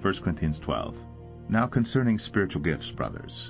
1 Corinthians 12. Now concerning spiritual gifts, brothers,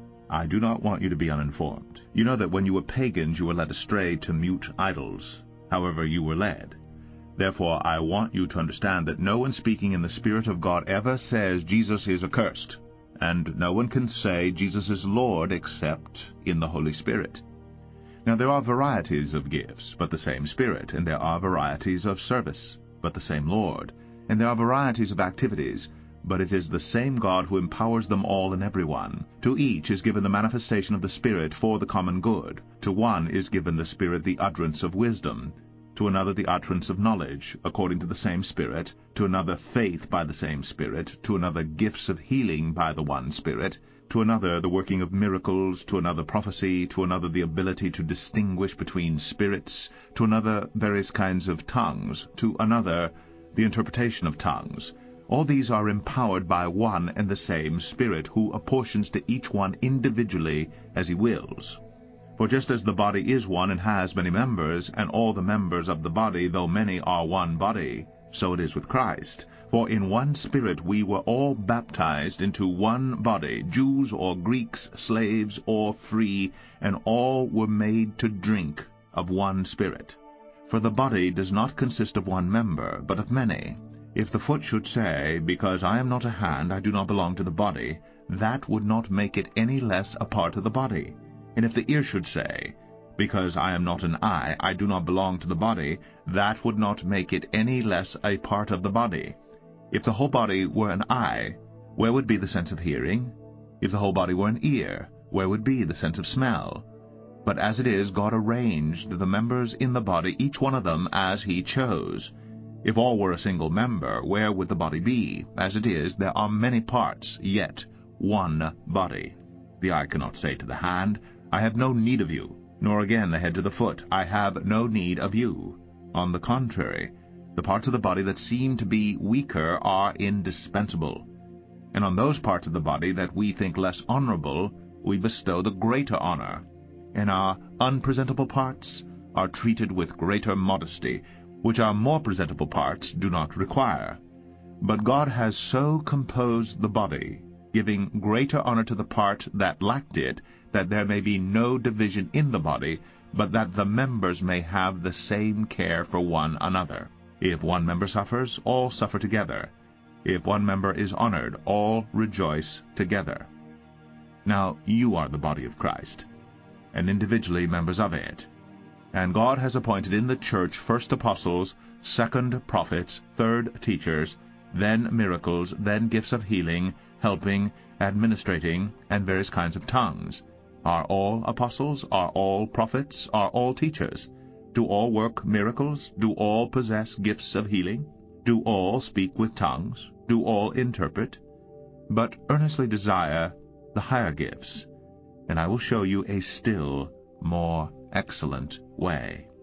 I do not want you to be uninformed. You know that when you were pagans you were led astray to mute idols, however you were led. Therefore I want you to understand that no one speaking in the Spirit of God ever says Jesus is accursed, and no one can say Jesus is Lord except in the Holy Spirit. Now there are varieties of gifts, but the same Spirit, and there are varieties of service, but the same Lord, and there are varieties of activities, but it is the same God who empowers them all in everyone. To each is given the manifestation of the Spirit for the common good. To one is given the Spirit the utterance of wisdom, to another the utterance of knowledge, according to the same Spirit, to another faith by the same Spirit, to another gifts of healing by the one Spirit, to another the working of miracles, to another prophecy, to another the ability to distinguish between spirits, to another various kinds of tongues, to another the interpretation of tongues. All these are empowered by one and the same Spirit, who apportions to each one individually as he wills. For just as the body is one and has many members, and all the members of the body, though many, are one body, so it is with Christ. For in one Spirit we were all baptized into one body, Jews or Greeks, slaves or free, and all were made to drink of one Spirit. For the body does not consist of one member, but of many. If the foot should say, Because I am not a hand, I do not belong to the body, that would not make it any less a part of the body. And if the ear should say, Because I am not an eye, I do not belong to the body, that would not make it any less a part of the body. If the whole body were an eye, where would be the sense of hearing? If the whole body were an ear, where would be the sense of smell? But as it is, God arranged the members in the body, each one of them as he chose. If all were a single member, where would the body be? As it is, there are many parts, yet one body. The eye cannot say to the hand, I have no need of you, nor again the head to the foot, I have no need of you. On the contrary, the parts of the body that seem to be weaker are indispensable. And on those parts of the body that we think less honorable, we bestow the greater honor. And our unpresentable parts are treated with greater modesty, which our more presentable parts do not require. But God has so composed the body, giving greater honor to the part that lacked it, that there may be no division in the body, but that the members may have the same care for one another. If one member suffers, all suffer together. If one member is honored, all rejoice together. Now you are the body of Christ, and individually members of it. And God has appointed in the church first apostles, second prophets, third teachers, then miracles, then gifts of healing, helping, administrating, and various kinds of tongues. Are all apostles? Are all prophets? Are all teachers? Do all work miracles? Do all possess gifts of healing? Do all speak with tongues? Do all interpret? But earnestly desire the higher gifts, and I will show you a still more excellent way.